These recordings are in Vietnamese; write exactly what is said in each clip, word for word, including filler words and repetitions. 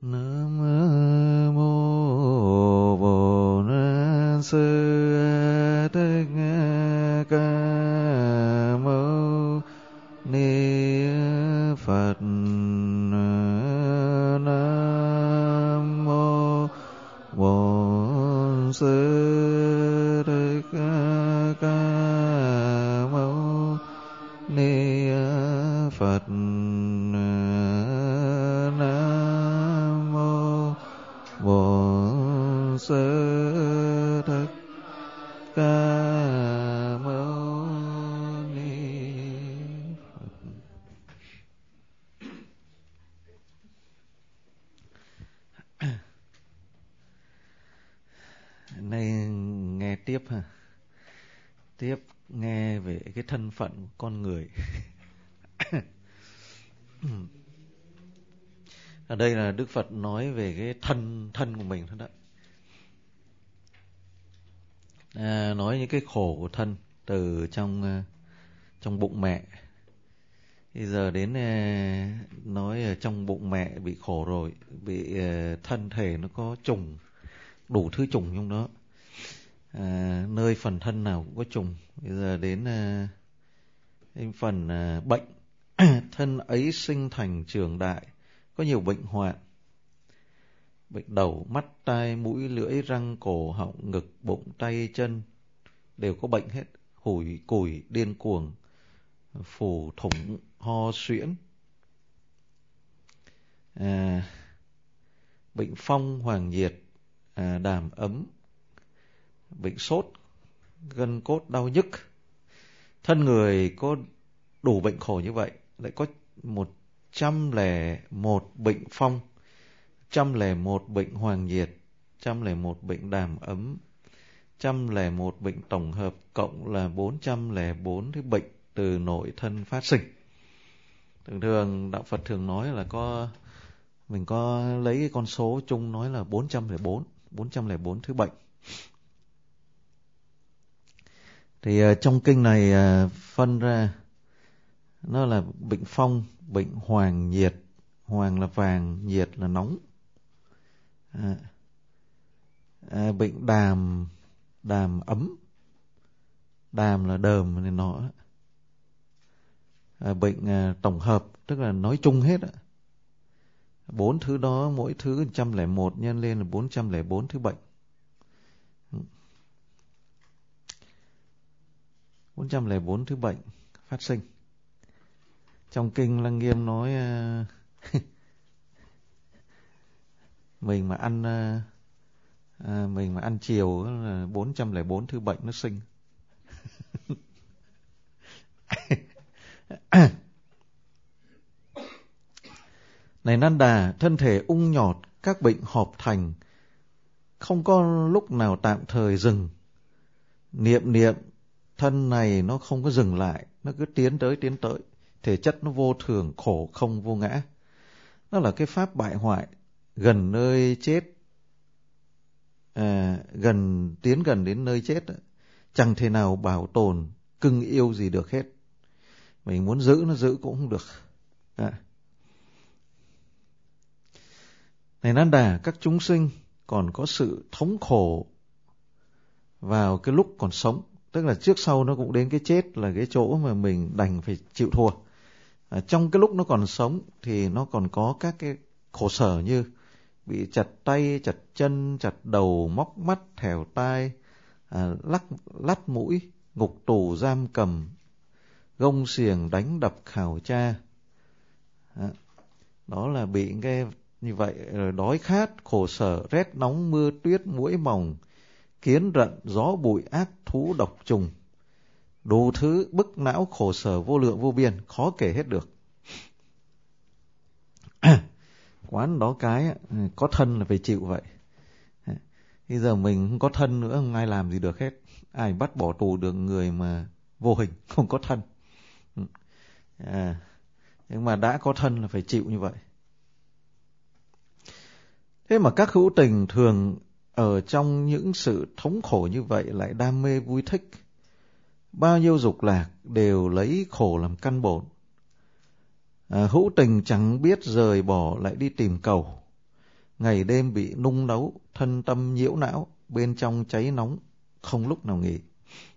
Nam mô Bổn Sư Thích Ca Mâu Ni Phật. Nam mô Bổn Sư Thích Ca Mâu Ni Phật. Nam mô Bổn Sư Thích Ca Mâu Ni Phật. Nay nghe tiếp ha. Tiếp nghe về cái thân phận của con người. Ở đây là Đức Phật nói về cái thân thân của mình thôi đó. À, nói những cái khổ của thân từ trong trong bụng mẹ. Bây giờ đến nói ở trong bụng mẹ bị khổ rồi, bị thân thể nó có trùng, đủ thứ trùng trong đó. À, nơi phần thân nào cũng có trùng. Bây giờ đến, đến phần bệnh. Thân ấy sinh thành trường đại, có nhiều bệnh hoạn. Bệnh đầu, mắt, tai, mũi, lưỡi, răng, cổ, họng, ngực, bụng, tay, chân đều có bệnh hết. Hủi, cùi, điên cuồng, phù, thủng, ho, suyễn. À, bệnh phong, hoàng nhiệt, à, đàm ấm, bệnh sốt, gân cốt đau nhức. Thân người có đủ bệnh khổ như vậy, lại có một trăm lẻ một bệnh phong, trăm lẻ một bệnh hoàng nhiệt, trăm lẻ một bệnh đàm ấm, trăm lẻ một bệnh tổng hợp, cộng là bốn trăm lẻ bốn cái bệnh từ nội thân phát sinh. Thường thường đạo Phật thường nói là có, mình có lấy cái con số chung nói là bốn trăm lẻ bốn, bốn trăm lẻ bốn thứ bệnh. Thì uh, trong kinh này uh, phân ra nó là bệnh phong, bệnh hoàng nhiệt. Hoàng là vàng, nhiệt là nóng. À, à, bệnh đàm, đàm ấm. Đàm là đờm này nọ. À, bệnh à, tổng hợp, tức là nói chung hết á. Bốn thứ đó, mỗi thứ một trăm lẻ một nhân lên là bốn trăm lẻ bốn thứ bệnh. bốn trăm lẻ bốn thứ bệnh phát sinh. Trong kinh Lăng Nghiêm nói uh, mình mà ăn uh, uh, mình mà ăn chiều là bốn trăm lẻ bốn thứ bệnh nó sinh. Này Nan Đà, thân thể ung nhọt, các bệnh họp thành, không có lúc nào tạm thời dừng. Niệm niệm thân này nó không có dừng lại, nó cứ tiến tới tiến tới. Thể chất nó vô thường, khổ không vô ngã. Nó là cái pháp bại hoại, gần nơi chết, à, gần tiến gần đến nơi chết, chẳng thể nào bảo tồn, cưng yêu gì được hết. Mình muốn giữ nó giữ cũng không được. À. Này Nan Đà, các chúng sinh còn có sự thống khổ vào cái lúc còn sống. Tức là trước sau nó cũng đến cái chết, là cái chỗ mà mình đành phải chịu thua. À, trong cái lúc nó còn sống thì nó còn có các cái khổ sở như bị chặt tay, chặt chân, chặt đầu, móc mắt, thèo tai, à, lắc, lắt mũi, ngục tù giam cầm, gông xiềng đánh đập khảo tra. À, đó là bị cái như vậy, rồi đói khát, khổ sở, rét nóng, mưa tuyết, muỗi mòng, kiến rận, gió bụi, ác thú, độc trùng. Đủ thứ bức não khổ sở vô lượng vô biên, khó kể hết được. Quán đó cái có thân là phải chịu vậy. Bây giờ mình không có thân nữa, không ai làm gì được hết. Ai bắt bỏ tù được người mà vô hình, không có thân. À, nhưng mà đã có thân là phải chịu như vậy. Thế mà các hữu tình thường ở trong những sự thống khổ như vậy lại đam mê vui thích. Bao nhiêu dục lạc đều lấy khổ làm căn bổn. À, hữu tình chẳng biết rời bỏ lại đi tìm cầu. ngày đêm bị nung nấu, thân tâm nhiễu não, bên trong cháy nóng, không lúc nào nghỉ.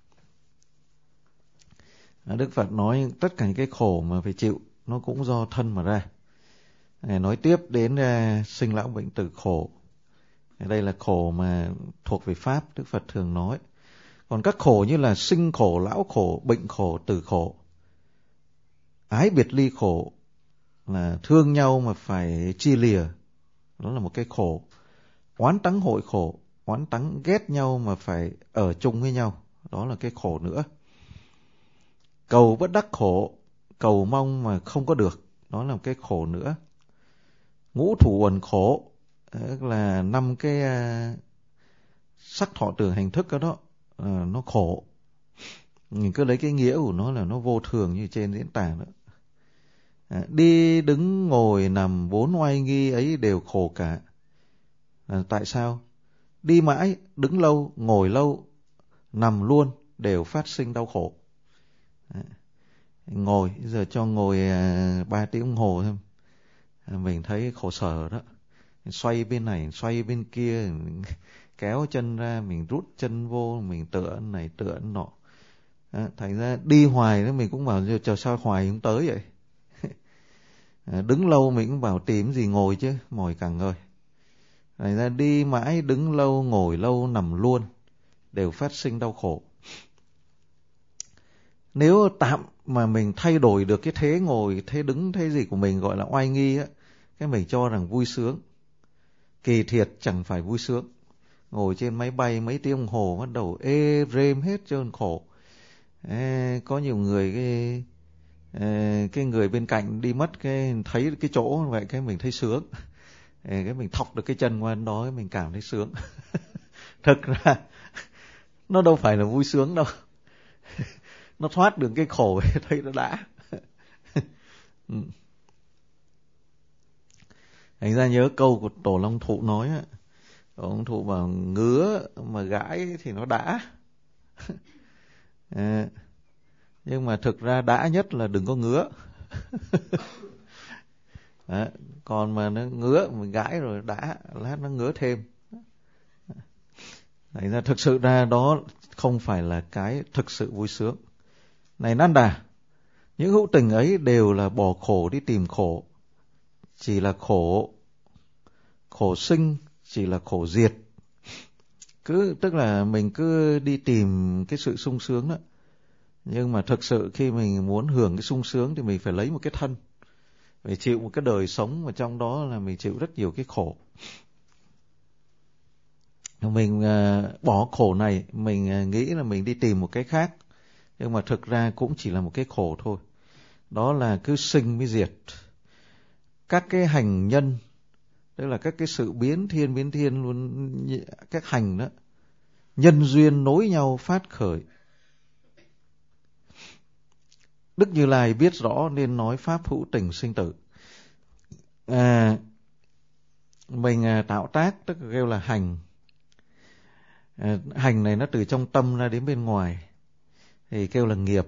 Đức Phật nói tất cả những cái khổ mà phải chịu nó cũng do thân mà ra. Ngài nói tiếp đến uh, sinh lão bệnh tử khổ. Đây là khổ mà thuộc về Pháp, Đức Phật thường nói. Còn các khổ như là sinh khổ, lão khổ, bệnh khổ, tử khổ, ái biệt ly khổ, là thương nhau mà phải chia lìa, đó là một cái khổ. Oán tắng hội khổ, oán tắng ghét nhau mà phải ở chung với nhau, đó là cái khổ nữa. Cầu bất đắc khổ, cầu mong mà không có được, đó là một cái khổ nữa. Ngũ thủ uẩn khổ, tức là năm cái uh, sắc thọ tưởng hành thức đó, đó uh, nó khổ. Mình cứ lấy cái nghĩa của nó là nó vô thường như trên diễn tả đó. À, đi đứng ngồi nằm bốn oai nghi ấy đều khổ cả. À, tại sao? Đi mãi, đứng lâu, ngồi lâu, nằm luôn đều phát sinh đau khổ. À, ngồi, giờ cho ngồi à, ba tiếng đồng hồ thôi, à, mình thấy khổ sở đó. Xoay bên này, xoay bên kia, mình kéo chân ra, mình rút chân vô, mình tựa này tựa nọ. À, thành ra đi hoài đó mình cũng bảo chờ sao hoài không tới vậy. À, đứng lâu mình cũng bảo tìm gì ngồi chứ, mỏi cả người. Thành ra đi mãi, đứng lâu, ngồi lâu, nằm luôn đều phát sinh đau khổ. Nếu tạm mà mình thay đổi được cái thế ngồi, thế đứng, thế gì của mình gọi là oai nghi á, cái mình cho rằng vui sướng. Kỳ thiệt chẳng phải vui sướng. Ngồi trên máy bay mấy tiếng đồng hồ bắt đầu ê rêm hết trơn khổ. Ê, có nhiều người cái ê, cái người bên cạnh đi mất, cái thấy cái chỗ vậy cái mình thấy sướng. Ê, cái mình thọc được cái chân qua đó mình cảm thấy sướng. Thực ra nó đâu phải là vui sướng đâu. Nó thoát được cái khổ thấy nó đã. Thành ra nhớ câu của Tổ Long Thụ nói á, Tổ Long Thụ bảo ngứa mà gãi thì nó đã. À, nhưng mà thực ra đã nhất là đừng có ngứa. À, còn mà nó ngứa mình gãi rồi đã, lát nó ngứa thêm. Thành ra thực sự ra đó không phải là cái thực sự vui sướng. Này Nan Đà, những hữu tình ấy đều là bỏ khổ đi tìm khổ. Chỉ là khổ, khổ sinh, chỉ là khổ diệt. Cứ, tức là mình cứ đi tìm cái sự sung sướng đó. Nhưng mà thực sự khi mình muốn hưởng cái sung sướng thì mình phải lấy một cái thân. Phải chịu một cái đời sống mà trong đó là mình chịu rất nhiều cái khổ. Mình uh, bỏ khổ này, mình uh, nghĩ là mình đi tìm một cái khác. Nhưng mà thực ra cũng chỉ là một cái khổ thôi. Đó là cứ sinh mới diệt. Các cái hành nhân, tức là các cái sự biến thiên biến thiên luôn, các hành đó, nhân duyên nối nhau phát khởi. Đức Như Lai biết rõ nên nói pháp hữu tình sinh tử. À, mình à, tạo tác, tức là kêu là hành. À, hành này nó từ trong tâm ra đến bên ngoài, thì kêu là nghiệp.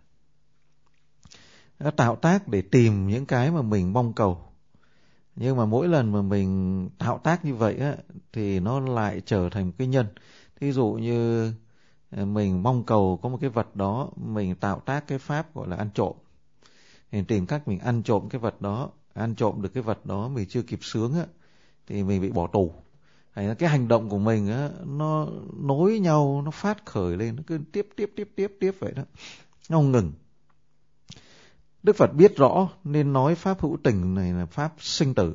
Nó tạo tác để tìm những cái mà mình mong cầu. Nhưng mà mỗi lần mà mình tạo tác như vậy á, thì nó lại trở thành một cái nhân. Thí dụ như mình mong cầu có một cái vật đó, mình tạo tác cái pháp gọi là ăn trộm. Mình tìm cách mình ăn trộm cái vật đó, ăn trộm được cái vật đó mình chưa kịp sướng á, thì mình bị bỏ tù. Thành cái hành động của mình á, nó nối nhau, nó phát khởi lên, nó cứ tiếp tiếp tiếp tiếp tiếp vậy đó, nó không ngừng. Đức Phật biết rõ nên nói pháp hữu tình này là pháp sinh tử.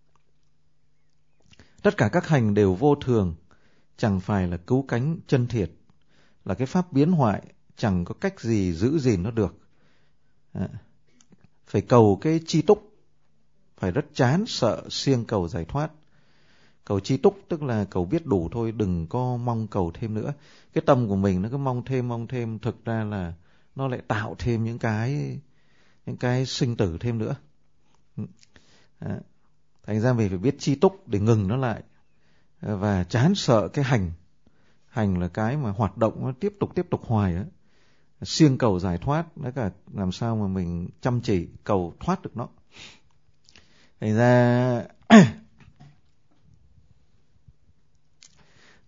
Tất cả các hành đều vô thường, chẳng phải là cứu cánh chân thiệt, là cái pháp biến hoại, chẳng có cách gì giữ gìn nó được. À, phải cầu cái chi túc, phải rất chán sợ siêng cầu giải thoát. Cầu chi túc tức là cầu biết đủ thôi, đừng có mong cầu thêm nữa. Cái tâm của mình nó cứ mong thêm mong thêm, thực ra là nó lại tạo thêm những cái những cái sinh tử thêm nữa. À, thành ra mình phải biết chi túc để ngừng nó lại, và chán sợ cái hành. Hành là cái mà hoạt động nó tiếp tục tiếp tục hoài á, siêng cầu giải thoát, đó cả làm sao mà mình chăm chỉ cầu thoát được nó. Thành ra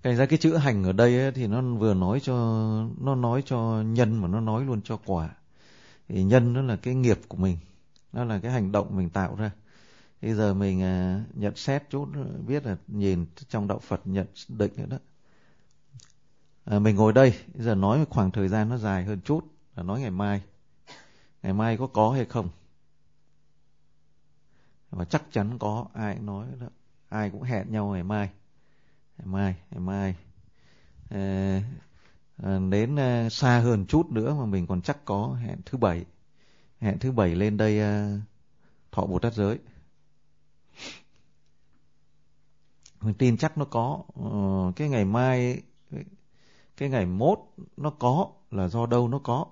Thành ra cái chữ hành ở đây ấy, thì nó vừa nói cho nó nói cho nhân mà nó nói luôn cho quả. Thì nhân nó là cái nghiệp của mình, nó là cái hành động mình tạo ra. Bây giờ mình à, nhận xét chút, biết là nhìn trong đạo Phật nhận định nữa đó. À, mình ngồi đây, bây giờ nói khoảng thời gian nó dài hơn chút, là nói ngày mai. Ngày mai có có hay không? Và chắc chắn có, ai cũng nói đó. Ai cũng hẹn nhau ngày mai. Ngày mai, ngày mai. À, à, đến à, xa hơn chút nữa mà mình còn chắc có, hẹn thứ bảy. Hẹn thứ bảy lên đây à, thọ Bồ Tát giới. Mình tin chắc nó có. Ờ, cái ngày mai, cái ngày mốt nó có là do đâu nó có.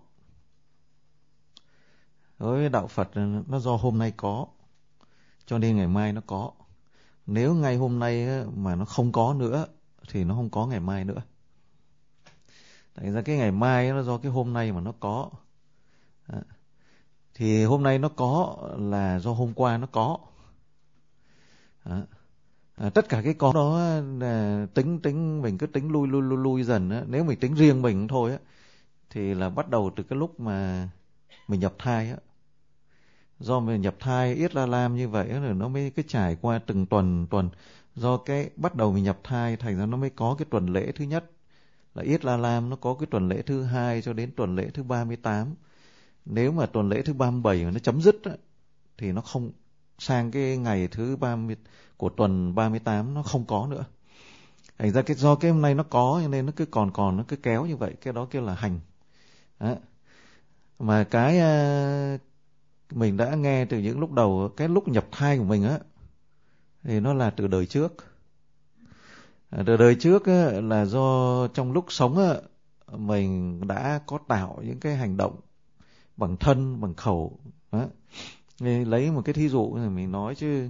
Đối với đạo Phật nó do hôm nay có, cho nên ngày mai nó có. Nếu ngày hôm nay mà nó không có nữa thì nó không có ngày mai nữa. Tại ra cái ngày mai nó do cái hôm nay mà nó có. Đó. Thì hôm nay nó có là do hôm qua nó có. Đó. À, tất cả cái có đó là tính tính mình cứ tính lui lui lui lui dần á. Nếu mình tính riêng mình thôi á thì là bắt đầu từ cái lúc mà mình nhập thai á. Do mình nhập thai Yết La Lam như vậy rồi nó mới cứ trải qua từng tuần tuần. Do cái bắt đầu mình nhập thai thành ra nó mới có cái tuần lễ thứ nhất là Yết La Lam, nó có cái tuần lễ thứ hai cho đến tuần lễ thứ ba mươi tám. Nếu mà tuần lễ thứ ba mươi bảy mà nó chấm dứt á, thì nó không sang cái ngày thứ ba mươi của tuần ba mươi tám nó không có nữa. Thành ra cái do cái hôm nay nó có cho nên nó cứ còn còn nó cứ kéo như vậy, cái đó kêu là hành. Đó. Mà cái uh, mình đã nghe từ những lúc đầu, cái lúc nhập thai của mình á thì nó là từ đời trước. À, từ đời trước á, là do trong lúc sống á, mình đã có tạo những cái hành động bằng thân, bằng khẩu. Đó. Lấy một cái thí dụ thì mình nói chứ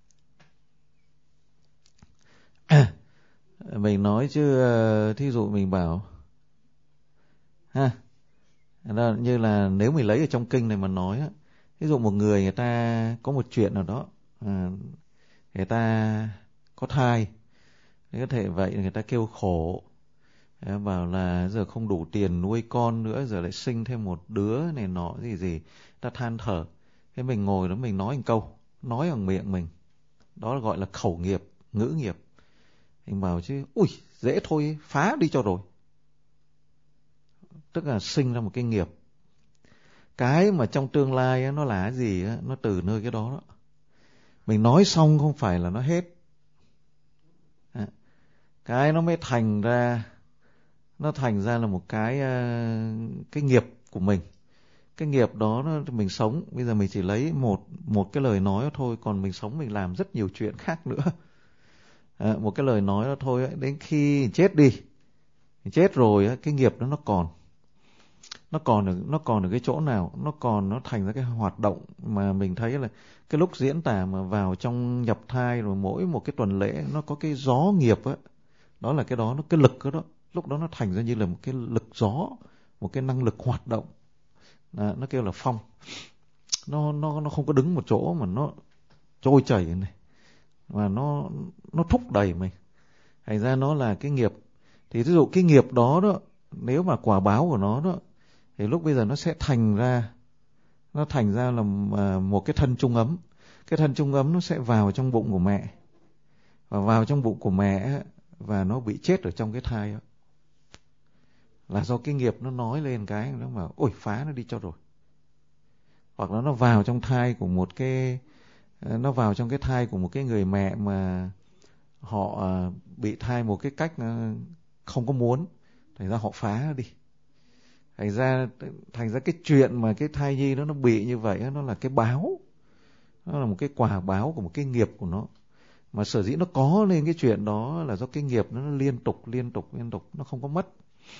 mình nói chứ thí dụ mình bảo ha, đó, như là nếu mình lấy ở trong kinh này mà nói á, ví dụ một người người ta có một chuyện nào đó, à, người ta có thai, có thể vậy người ta kêu khổ, bảo là giờ không đủ tiền nuôi con nữa, giờ lại sinh thêm một đứa này nọ gì gì, ta than thở. Thế mình ngồi đó mình nói một câu, nói bằng miệng mình, đó gọi là khẩu nghiệp, ngữ nghiệp. Mình bảo chứ, ui dễ thôi, phá đi cho rồi. Tức là sinh ra một cái nghiệp. Cái mà trong tương lai á, nó là cái gì á, nó từ nơi cái đó đó. Mình nói xong không phải là nó hết. À, cái nó mới thành ra, nó thành ra là một cái cái nghiệp của mình. Cái nghiệp đó nó, mình sống, bây giờ mình chỉ lấy một một cái lời nói đó thôi, còn mình sống mình làm rất nhiều chuyện khác nữa. À, một cái lời nói đó thôi, đến khi chết đi, chết rồi cái nghiệp đó nó còn. Nó còn ở, nó còn ở cái chỗ nào? Nó còn, nó thành ra cái hoạt động mà mình thấy là cái lúc diễn tả mà vào trong nhập thai rồi mỗi một cái tuần lễ nó có cái gió nghiệp á, đó là cái đó, nó cái lực đó, đó. Lúc đó nó thành ra như là một cái lực gió, một cái năng lực hoạt động. À, nó kêu là phong. Nó nó nó không có đứng một chỗ mà nó trôi chảy này, và nó nó thúc đẩy mình. Thành ra nó là cái nghiệp. Thì ví dụ cái nghiệp đó đó, nếu mà quả báo của nó đó, thì lúc bây giờ nó sẽ thành ra, nó thành ra là một cái thân trung ấm. Cái thân trung ấm nó sẽ vào trong bụng của mẹ, và vào trong bụng của mẹ và nó bị chết ở trong cái thai đó. Là do cái nghiệp nó nói lên cái nó mà ôi phá nó đi cho rồi. Hoặc là nó vào trong thai của một cái, nó vào trong cái thai của một cái người mẹ mà họ bị thai một cái cách không có muốn, thành ra họ phá nó đi. Thành ra thành ra cái chuyện mà cái thai nhi đó nó bị như vậy, nó là cái báo, nó là một cái quả báo của một cái nghiệp của nó. Mà sở dĩ nó có lên cái chuyện đó là do cái nghiệp nó liên tục liên tục liên tục, nó không có mất.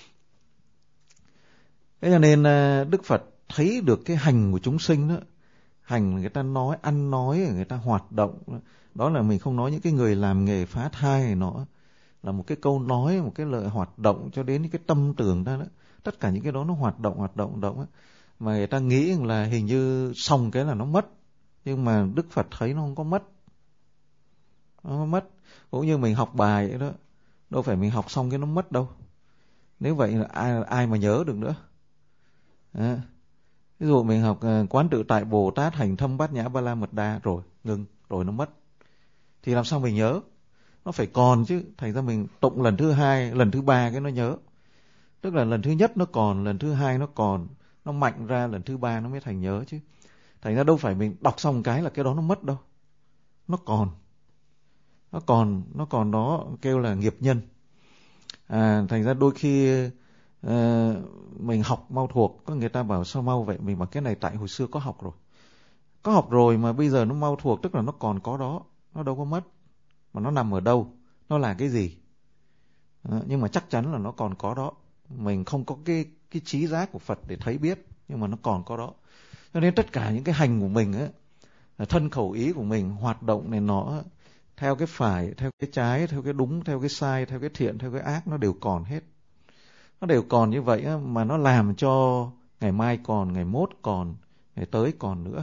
Thế cho nên Đức Phật thấy được cái hành của chúng sinh đó, hành người ta nói, ăn nói, người ta hoạt động, đó là mình không nói những cái người làm nghề phá thai này nọ, là một cái câu nói, một cái lời hoạt động cho đến những cái tâm tưởng ta đó. Tất cả những cái đó nó hoạt động, hoạt động, hoạt động á. Mà người ta nghĩ là hình như xong cái là nó mất. Nhưng mà Đức Phật thấy nó không có mất. Nó không mất. Cũng như mình học bài vậy đó. đâu phải mình học xong cái nó mất đâu. Nếu vậy là ai, ai mà nhớ được nữa. À, ví dụ mình học uh, quán tự tại Bồ Tát hành thâm bát nhã ba la mật đa rồi ngừng, rồi nó mất, thì làm sao mình nhớ? Nó phải còn chứ. Thành ra mình tụng lần thứ hai, lần thứ ba cái nó nhớ. Tức là lần thứ nhất nó còn, lần thứ hai nó còn, nó mạnh ra, lần thứ ba nó mới thành nhớ chứ. Thành ra đâu phải mình đọc xong cái là cái đó nó mất đâu. Nó còn. Nó còn, nó còn đó kêu là nghiệp nhân. À, thành ra đôi khi uh, mình học mau thuộc, có người ta bảo sao mau vậy? Mình bảo cái này tại hồi xưa có học rồi. Có học rồi mà bây giờ nó mau thuộc, tức là nó còn có đó. Nó đâu có mất. Mà nó nằm ở đâu? Nó là cái gì? À, nhưng mà chắc chắn là nó còn có đó. Mình không có cái, cái trí giác của Phật để thấy biết, nhưng mà nó còn có đó. Cho nên tất cả những cái hành của mình ấy, thân khẩu ý của mình hoạt động này nó theo cái phải, theo cái trái, theo cái đúng, theo cái sai, theo cái thiện, theo cái ác, nó đều còn hết. Nó đều còn như vậy mà nó làm cho ngày mai còn, ngày mốt còn, ngày tới còn nữa.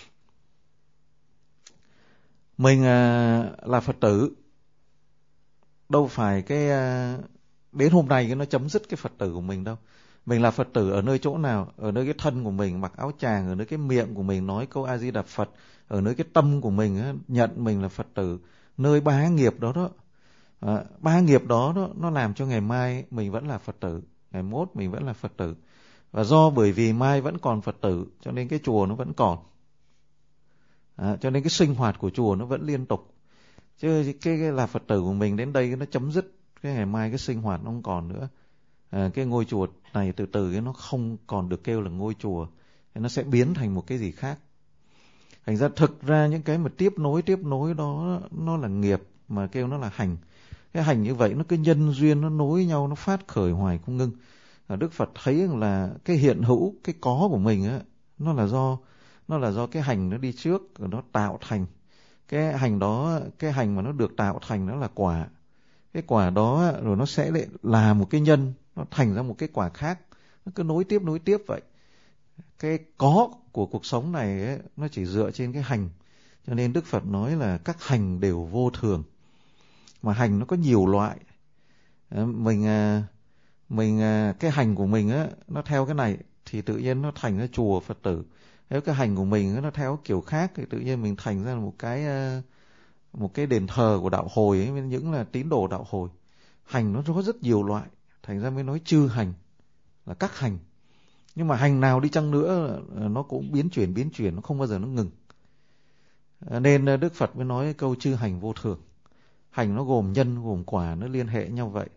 Mình à, là Phật tử, đâu phải cái à, đến hôm nay cái nó chấm dứt cái Phật tử của mình đâu. Mình là Phật tử ở nơi chỗ nào? Ở nơi cái thân của mình mặc áo chàng, ở nơi cái miệng của mình nói câu A Di Đà Phật, ở nơi cái tâm của mình á, nhận mình là Phật tử, nơi ba nghiệp đó đó. À, ba nghiệp đó, đó nó làm cho ngày mai mình vẫn là Phật tử, ngày mốt mình vẫn là Phật tử. Và do bởi vì mai vẫn còn Phật tử cho nên cái chùa nó vẫn còn. À, cho nên cái sinh hoạt của chùa nó vẫn liên tục. Chứ cái, cái là Phật tử của mình đến đây nó chấm dứt, cái ngày mai cái sinh hoạt nó không còn nữa. À, cái ngôi chùa này từ từ cái nó không còn được kêu là ngôi chùa, nó sẽ biến thành một cái gì khác. Thành ra thực ra những cái mà tiếp nối tiếp nối đó nó là nghiệp, mà kêu nó là hành. Cái hành như vậy nó cứ nhân duyên, nó nối nhau, nó phát khởi hoài không ngưng. À, Đức Phật thấy là cái hiện hữu, cái có của mình á, nó là do nó là do cái hành nó đi trước rồi nó tạo thành. Cái hành đó, cái hành mà nó được tạo thành nó là quả. Cái quả đó rồi nó sẽ lại là một cái nhân, nó thành ra một cái quả khác. Nó cứ nối tiếp nối tiếp vậy. Cái có của cuộc sống này ấy, nó chỉ dựa trên cái hành. Cho nên Đức Phật nói là các hành đều vô thường. Mà hành nó có nhiều loại. Mình mình cái hành của mình á, nó theo cái này thì tự nhiên nó thành ra chùa Phật tử. Nếu cái hành của mình nó theo kiểu khác thì tự nhiên mình thành ra một cái một cái đền thờ của đạo hồi ấy, những là tín đồ đạo hồi. Hành nó có rất nhiều loại, thành ra mới nói chư hành là các hành. Nhưng mà hành nào đi chăng nữa nó cũng biến chuyển biến chuyển, nó không bao giờ nó ngừng. Nên Đức Phật mới nói câu chư hành vô thường. Hành nó gồm nhân gồm quả, nó liên hệ nhau vậy.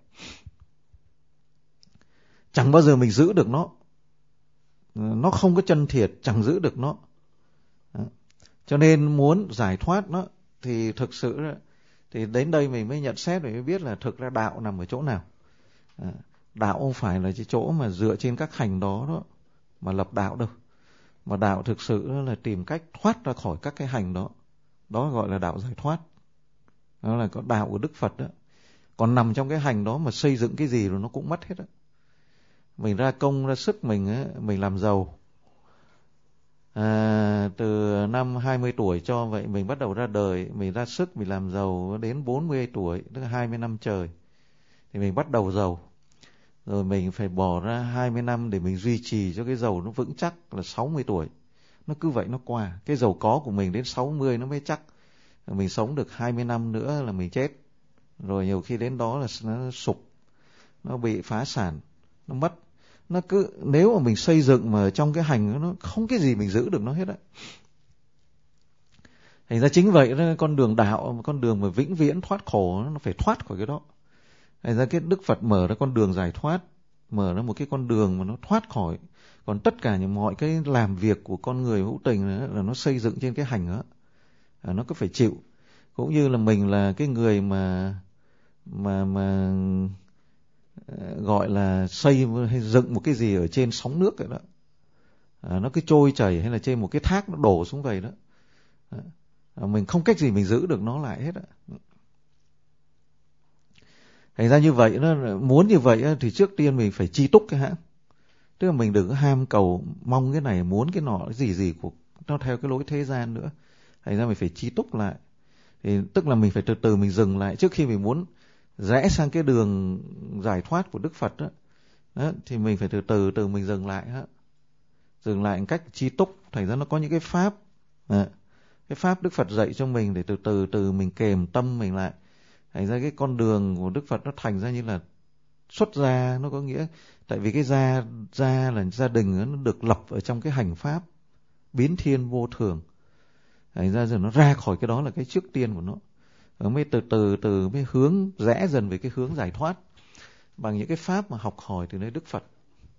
Chẳng bao giờ mình giữ được nó. Nó không có chân thiệt, chẳng giữ được nó. Đó. Cho nên muốn giải thoát nó thì thực sự thì đến đây mình mới nhận xét, mình mới biết là thực ra đạo nằm ở chỗ nào. Đạo không phải là cái chỗ mà dựa trên các hành đó, đó mà lập đạo đâu. Mà đạo thực sự là tìm cách thoát ra khỏi các cái hành đó. Đó gọi là đạo giải thoát. Đó là có đạo của Đức Phật đó. Còn nằm trong cái hành đó mà xây dựng cái gì rồi nó cũng mất hết đó. Mình ra công ra sức mình á, mình làm giàu. À, từ năm hai mươi tuổi cho vậy mình bắt đầu ra đời, mình ra sức mình làm giàu đến bốn mươi tuổi, tức là hai mươi năm trời. Thì mình bắt đầu giàu. Rồi mình phải bỏ ra hai mươi năm để mình duy trì cho cái giàu nó vững chắc là sáu mươi tuổi. Nó cứ vậy nó qua. Cái giàu có của mình đến sáu mươi nó mới chắc. Mình sống được hai mươi năm nữa là mình chết. Rồi nhiều khi đến đó là nó sụp, nó bị phá sản, nó mất. Nó cứ, nếu mà mình xây dựng mà trong cái hành nó không cái gì mình giữ được nó hết á. Thành ra chính vậy đó, con đường đạo, con đường mà vĩnh viễn thoát khổ, nó phải thoát khỏi cái đó. Thành ra cái Đức Phật mở ra con đường giải thoát, mở ra một cái con đường mà nó thoát khỏi. Còn tất cả những mọi cái làm việc của con người hữu tình đó, là nó xây dựng trên cái hành đó. À, nó cứ phải chịu. Cũng như là mình là cái người mà mà mà gọi là xây hay dựng một cái gì ở trên sóng nước vậy đó. À, nó cứ trôi chảy hay là trên một cái thác nó đổ xuống vậy đó. À, mình không cách gì mình giữ được nó lại hết á. Thành ra như vậy nó muốn như vậy thì trước tiên mình phải chi túc cái hãng. Tức là mình đừng có ham cầu mong cái này muốn cái nọ cái gì gì của nó theo cái lối thế gian nữa. Thành ra mình phải chi túc lại. Thì tức là mình phải từ từ mình dừng lại. Trước khi mình muốn rẽ sang cái đường giải thoát của Đức Phật đó, đó thì mình phải từ từ từ mình dừng lại đó. Dừng lại một cách chi túc. Thành ra nó có những cái pháp đó. Cái pháp Đức Phật dạy cho mình để từ từ từ mình kềm tâm mình lại. Thành ra cái con đường của Đức Phật nó thành ra như là xuất gia. Nó có nghĩa tại vì cái gia, gia là gia đình nó được lập ở trong cái hành pháp biến thiên vô thường. Thành ra rồi nó ra khỏi cái đó là cái trước tiên của nó. Rồi mới từ từ từ mới hướng rẽ dần về cái hướng giải thoát bằng những cái pháp mà học hỏi từ nơi Đức Phật.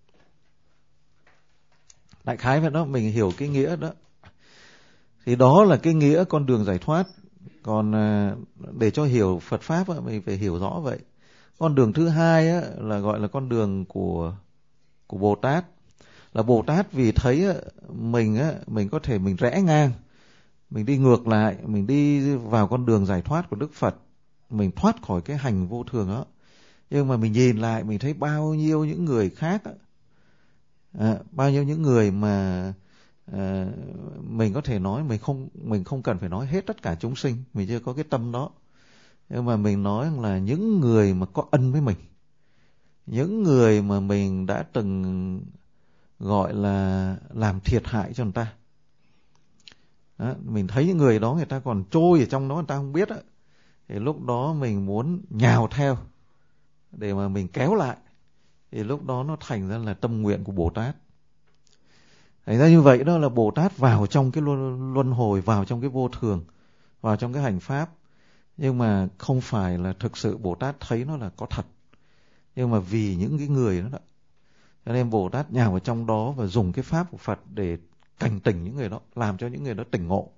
Đại khái vậy đó, mình hiểu cái nghĩa đó. Thì đó là cái nghĩa con đường giải thoát. Còn để cho hiểu Phật Pháp á, mình phải hiểu rõ vậy. Con đường thứ hai á, là gọi là con đường của của Bồ Tát. Là Bồ Tát vì thấy á, mình á, mình có thể mình rẽ ngang, mình đi ngược lại, mình đi vào con đường giải thoát của Đức Phật, mình thoát khỏi cái hành vô thường đó. Nhưng mà mình nhìn lại mình thấy bao nhiêu những người khác á, à, bao nhiêu những người mà à, mình có thể nói mình không mình không cần phải nói hết tất cả chúng sinh, mình chưa có cái tâm đó. Nhưng mà mình nói là những người mà có ân với mình, những người mà mình đã từng gọi là làm thiệt hại cho người ta. Đó, mình thấy những người đó người ta còn trôi ở trong đó người ta không biết đó. Thì lúc đó mình muốn nhào theo để mà mình kéo lại. Thì lúc đó nó thành ra là tâm nguyện của Bồ Tát. Thành ra như vậy đó là Bồ Tát vào trong cái luân, luân hồi, vào trong cái vô thường, vào trong cái hành pháp. Nhưng mà không phải là thực sự Bồ Tát thấy nó là có thật. Nhưng mà vì những cái người đó, đó cho nên Bồ Tát nhào vào trong đó và dùng cái pháp của Phật để cảnh tỉnh những người đó, làm cho những người đó tỉnh ngộ.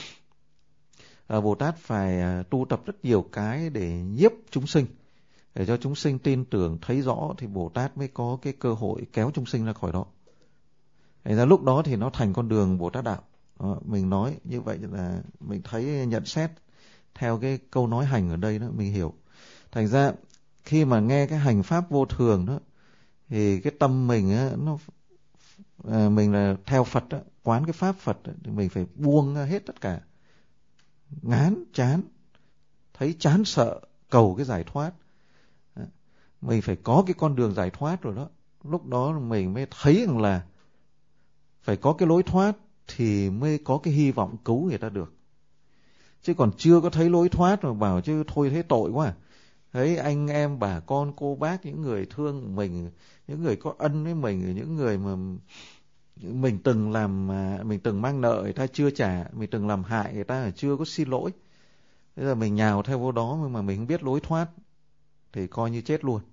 À, Bồ Tát phải tu tập rất nhiều cái để nhiếp chúng sinh, để cho chúng sinh tin tưởng thấy rõ thì Bồ Tát mới có cái cơ hội kéo chúng sinh ra khỏi đó. Thành ra lúc đó thì nó thành con đường Bồ Tát đạo. Đó, mình nói như vậy là mình thấy nhận xét theo cái câu nói hành ở đây đó mình hiểu. Thành ra khi mà nghe cái hành pháp vô thường đó thì cái tâm mình á, nó à, mình là theo Phật đó, quán cái pháp Phật đó, thì mình phải buông hết tất cả, ngán chán, thấy chán sợ, cầu cái giải thoát. Đó. Mình phải có cái con đường giải thoát rồi đó. Lúc đó mình mới thấy rằng là phải có cái lối thoát thì mới có cái hy vọng cứu người ta được. Chứ còn chưa có thấy lối thoát mà bảo chứ thôi thấy tội quá. Thấy anh em bà con cô bác, những người thương mình, những người có ân với mình, những người mà mình từng làm, mình từng mang nợ người ta chưa trả, mình từng làm hại người ta chưa có xin lỗi. Bây giờ mình nhào theo vô đó mà mình không biết lối thoát thì coi như chết luôn.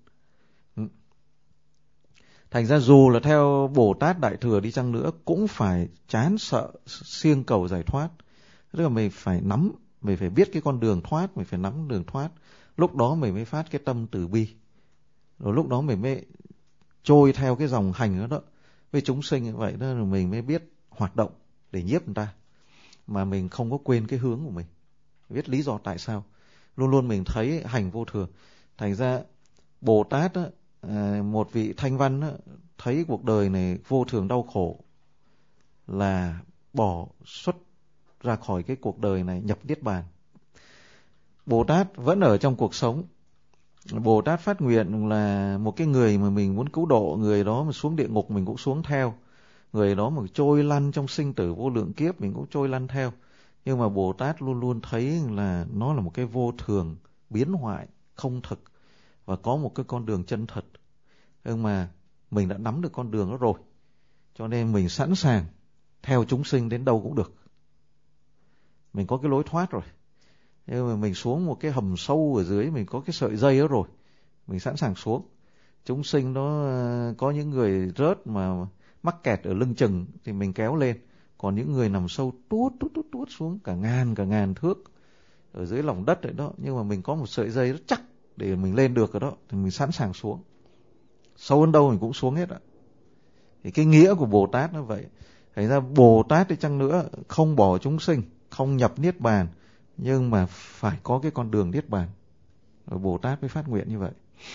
Thành ra dù là theo Bồ Tát Đại Thừa đi chăng nữa cũng phải chán sợ siêng cầu giải thoát. Tức là mình phải nắm, mình phải biết cái con đường thoát, mình phải nắm đường thoát. Lúc đó mình mới phát cái tâm từ bi. Rồi lúc đó mình mới trôi theo cái dòng hành đó, đó. Với chúng sinh như vậy đó, rồi mình mới biết hoạt động để nhiếp người ta. Mà mình không có quên cái hướng của mình. Biết lý do tại sao. Luôn luôn mình thấy hành vô thường. Thành ra Bồ Tát đó, một vị thanh văn đó, thấy cuộc đời này vô thường đau khổ là bỏ xuất ra khỏi cái cuộc đời này, nhập Niết Bàn. Bồ Tát vẫn ở trong cuộc sống. Bồ Tát phát nguyện là một cái người mà mình muốn cứu độ, người đó mà xuống địa ngục mình cũng xuống theo, người đó mà trôi lăn trong sinh tử vô lượng kiếp mình cũng trôi lăn theo. Nhưng mà Bồ Tát luôn luôn thấy là nó là một cái vô thường, biến hoại, không thực và có một cái con đường chân thật. Nhưng mà mình đã nắm được con đường đó rồi, cho nên mình sẵn sàng theo chúng sinh đến đâu cũng được. Mình có cái lối thoát rồi. Nhưng mà mình xuống một cái hầm sâu ở dưới, mình có cái sợi dây đó rồi, mình sẵn sàng xuống. Chúng sinh đó có những người rớt mà mắc kẹt ở lưng chừng thì mình kéo lên. Còn những người nằm sâu tuốt tuốt tuốt tuốt xuống cả ngàn cả ngàn thước ở dưới lòng đất đấy đó, nhưng mà mình có một sợi dây rất chắc để mình lên được rồi đó, thì mình sẵn sàng xuống. Sâu hơn đâu mình cũng xuống hết ạ. Thì cái nghĩa của Bồ Tát nó vậy. Thành ra Bồ Tát đi chăng nữa không bỏ chúng sinh, không nhập Niết Bàn, nhưng mà phải có cái con đường Niết Bàn. Rồi Bồ Tát mới phát nguyện như vậy.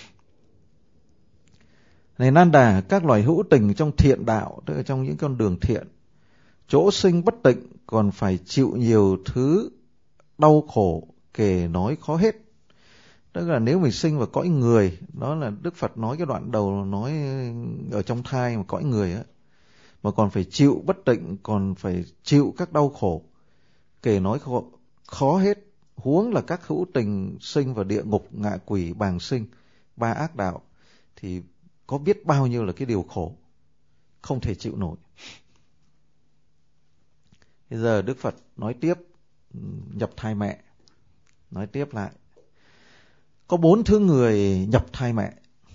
Này Nan Đà, các loài hữu tình trong thiện đạo, tức là trong những con đường thiện, chỗ sinh bất tịnh còn phải chịu nhiều thứ đau khổ kể nói khó hết. Tức là nếu mình sinh vào cõi người, đó là Đức Phật nói cái đoạn đầu nói ở trong thai mà cõi người á, mà còn phải chịu bất tịnh, còn phải chịu các đau khổ, kể nói khó, khó hết, huống là các hữu tình sinh vào địa ngục, ngạ quỷ, bàng sinh, ba ác đạo, thì có biết bao nhiêu là cái điều khổ, không thể chịu nổi. Bây giờ Đức Phật nói tiếp, nhập thai mẹ, nói tiếp lại. Có bốn thứ người nhập thai mẹ.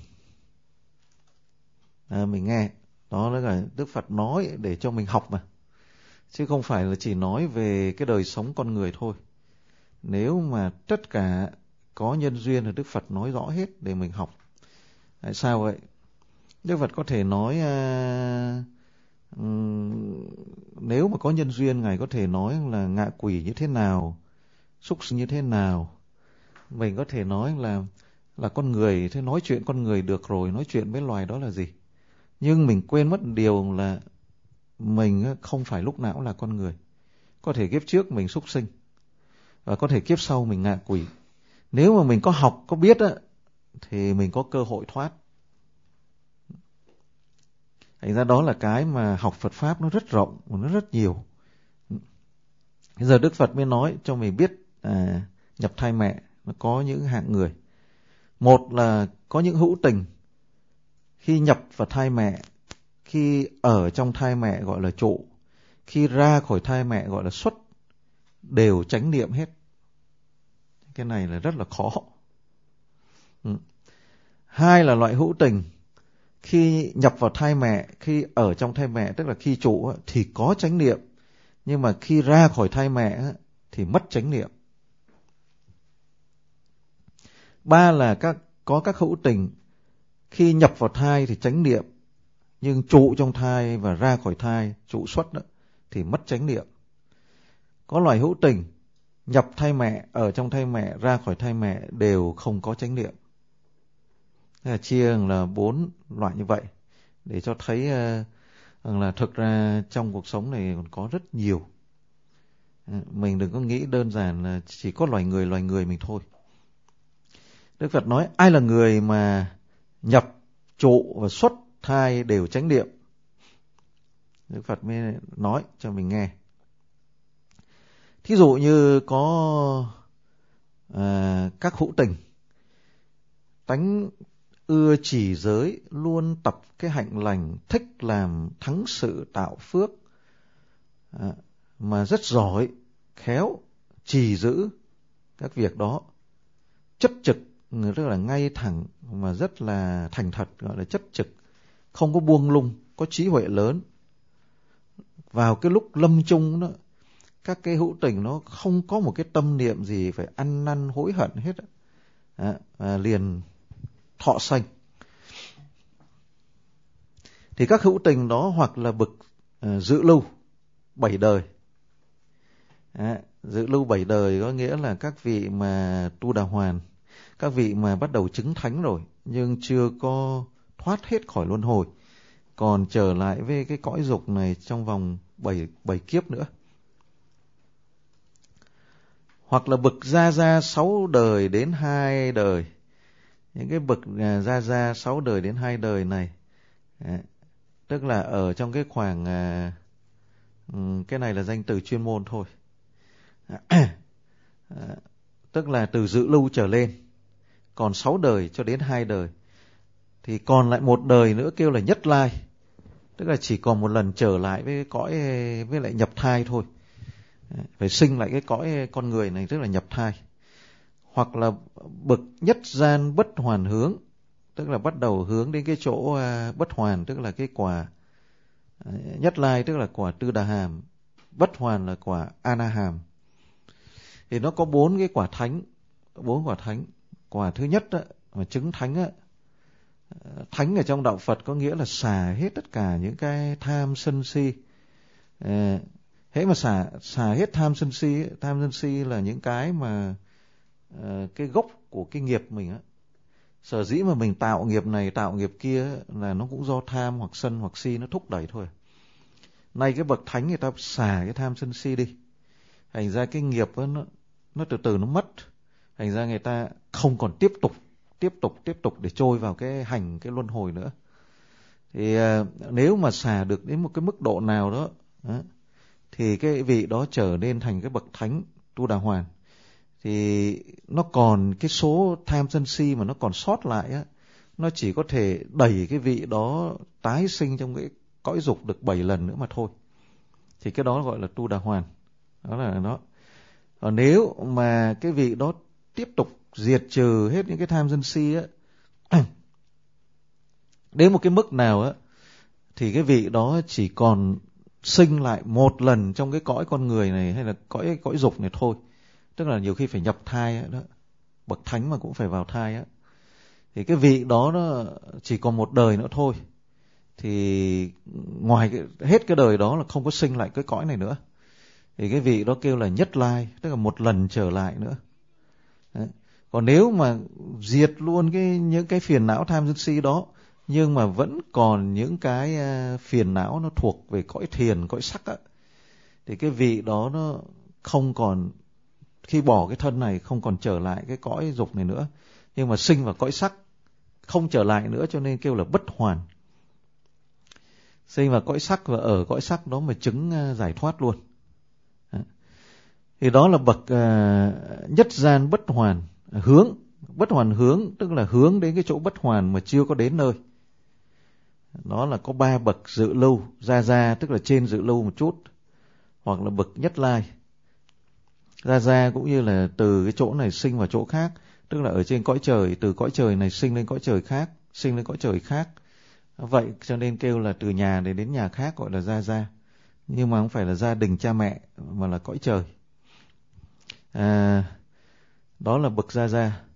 À, mình nghe, đó là Đức Phật nói để cho mình học mà, chứ không phải là chỉ nói về cái đời sống con người thôi. Nếu mà tất cả có nhân duyên thì Đức Phật nói rõ hết để mình học. Tại sao vậy? Đức Phật có thể nói à, um, nếu mà có nhân duyên, Ngài có thể nói là ngạ quỷ như thế nào, súc sinh như thế nào. Mình có thể nói là là con người, thế nói chuyện con người được rồi, nói chuyện với loài đó là gì. Nhưng mình quên mất điều là mình không phải lúc nào cũng là con người. Có thể kiếp trước mình súc sinh, và có thể kiếp sau mình ngạ quỷ. Nếu mà mình có học, có biết á, thì mình có cơ hội thoát. Thành ra đó là cái mà học Phật Pháp nó rất rộng, nó rất nhiều. Bây giờ Đức Phật mới nói cho mình biết à, nhập thai mẹ nó có những hạng người. Một là có những hữu tình, khi nhập vào thai mẹ, khi ở trong thai mẹ gọi là trụ, khi ra khỏi thai mẹ gọi là xuất, đều chánh niệm hết. Cái này là rất là khó. Ừ. Hai là loại hữu tình, khi nhập vào thai mẹ, khi ở trong thai mẹ, tức là khi trụ thì có chánh niệm, nhưng mà khi ra khỏi thai mẹ thì mất chánh niệm. Ba là các có các hữu tình, khi nhập vào thai thì chánh niệm, nhưng trụ trong thai và ra khỏi thai, trụ xuất đó, thì mất chánh niệm. Có loại hữu tình, nhập thai mẹ, ở trong thai mẹ, ra khỏi thai mẹ đều không có chánh niệm. Thế là chia là bốn loại như vậy, để cho thấy uh, là thực ra trong cuộc sống này còn có rất nhiều. Mình đừng có nghĩ đơn giản là chỉ có loài người, loài người mình thôi. Đức Phật nói ai là người mà nhập, trụ và xuất thai đều chánh niệm. Đức Phật mới nói cho mình nghe. Thí dụ như có à, các hữu tình, tánh ưa trì giới, luôn tập cái hạnh lành, thích làm thắng sự tạo phước, à, mà rất giỏi, khéo, trì giữ các việc đó, chất trực, rất là ngay thẳng, mà rất là thành thật, gọi là chất trực, không có buông lung, có trí huệ lớn. Vào cái lúc lâm chung đó, các cái hữu tình nó không có một cái tâm niệm gì phải ăn năn hối hận hết, à, à, liền thọ sanh. Thì các hữu tình đó hoặc là bậc à, dự lưu bảy đời. À, dự lưu bảy đời có nghĩa là các vị mà tu đà hoàn, các vị mà bắt đầu chứng thánh rồi nhưng chưa có thoát hết khỏi luân hồi, còn trở lại với cái cõi dục này trong vòng bảy, bảy kiếp nữa. Hoặc là bậc gia gia sáu đời đến hai đời. Những cái bậc gia gia sáu đời đến hai đời này, à, tức là ở trong cái khoảng à, cái này là danh từ chuyên môn thôi, à, à, tức là từ dự lưu trở lên, còn sáu đời cho đến hai đời, thì còn lại một đời nữa kêu là nhất lai, tức là chỉ còn một lần trở lại với cõi, với lại nhập thai thôi, phải sinh lại cái cõi con người này, tức là nhập thai. Hoặc là bậc nhất gian bất hoàn hướng, tức là bắt đầu hướng đến cái chỗ bất hoàn, tức là cái quả nhất lai, tức là quả tư đà hàm, bất hoàn là quả a na hàm. Thì nó có bốn cái quả thánh, bốn quả thánh. Quả thứ nhất đó, mà chứng thánh á, thánh ở trong đạo Phật có nghĩa là xả hết tất cả những cái tham sân si. À, hễ mà xả xả hết tham sân si, tham sân si là những cái mà à, cái gốc của cái nghiệp mình á. Sở dĩ mà mình tạo nghiệp này, tạo nghiệp kia là nó cũng do tham hoặc sân hoặc si nó thúc đẩy thôi. Nay cái bậc thánh người ta xả cái tham sân si đi, thành ra cái nghiệp đó, nó nó từ từ nó mất. thành ra người ta không còn tiếp tục tiếp tục tiếp tục để trôi vào cái hành cái luân hồi nữa. Thì à, nếu mà xả được đến một cái mức độ nào đó, đó thì cái vị đó trở nên thành cái bậc thánh Tu Đà Hoàn. Thì nó còn cái số tham sân si mà nó còn sót lại á, nó chỉ có thể đẩy cái vị đó tái sinh trong cái cõi dục được bảy lần nữa mà thôi. Thì cái đó gọi là Tu Đà Hoàn. Đó là nó. Còn nếu mà cái vị đó tiếp tục diệt trừ hết những cái tham sân si á, đến một cái mức nào á, thì cái vị đó chỉ còn sinh lại một lần trong cái cõi con người này hay là cõi cõi dục này thôi. Tức là nhiều khi phải nhập thai á, đó. Bậc thánh mà cũng phải vào thai á. Thì cái vị đó nó chỉ còn một đời nữa thôi. Thì ngoài cái, hết cái đời đó là không có sinh lại cái cõi này nữa. Thì cái vị đó kêu là nhất lai, tức là một lần trở lại nữa. Đấy. Còn nếu mà diệt luôn cái những cái phiền não tham sân si đó, nhưng mà vẫn còn những cái phiền não nó thuộc về cõi thiền, cõi sắc á, thì cái vị đó nó không còn, khi bỏ cái thân này không còn trở lại cái cõi dục này nữa, nhưng mà sinh vào cõi sắc, không trở lại nữa, cho nên kêu là bất hoàn. Sinh vào cõi sắc và ở cõi sắc đó mà chứng giải thoát luôn. Thì đó là bậc uh, nhất gian bất hoàn hướng. Bất hoàn hướng tức là hướng đến cái chỗ bất hoàn mà chưa có đến nơi. Đó là có ba bậc dự lưu, gia gia tức là trên dự lưu một chút, hoặc là bậc nhất lai. Gia gia cũng như là từ cái chỗ này sinh vào chỗ khác, tức là ở trên cõi trời, từ cõi trời này sinh lên cõi trời khác, sinh lên cõi trời khác. Vậy cho nên kêu là từ nhà này đến nhà khác gọi là gia gia. Nhưng mà không phải là gia đình cha mẹ mà là cõi trời. À, đó là bậc gia gia.